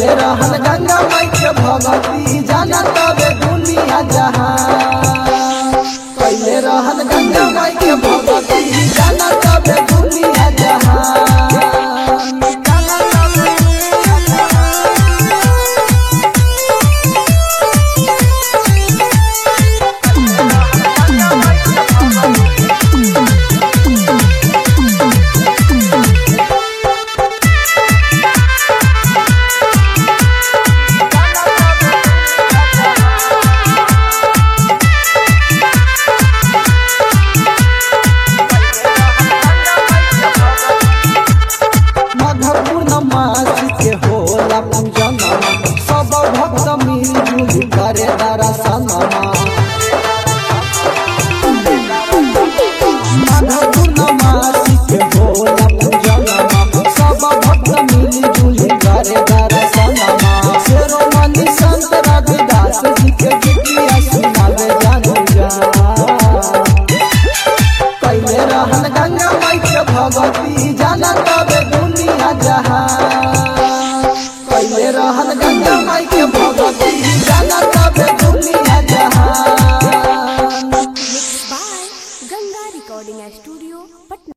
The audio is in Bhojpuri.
कैले रहन गंगा माई के भगती जाना तबे दुनिया जहां। कैले रहन गंगा माई के भगती जाना तबे दुनिया जहां। सब भक्त मिलजुल करे दर्शनमा। पूर्णमासी के भोला पूजनमा सब भक्त मिलजुल करे दर्शनमा। शिरोमणि संत रविदास जी के गीतिया सुनावे जानु जा। कैले रहन गंगा माई के भगती जाना तबे दुनिया जहां। कैले रहन गंगा माई के भगती जाना तबे दुनिया जहां। Mixed by Ganga Recording Studio, Patna।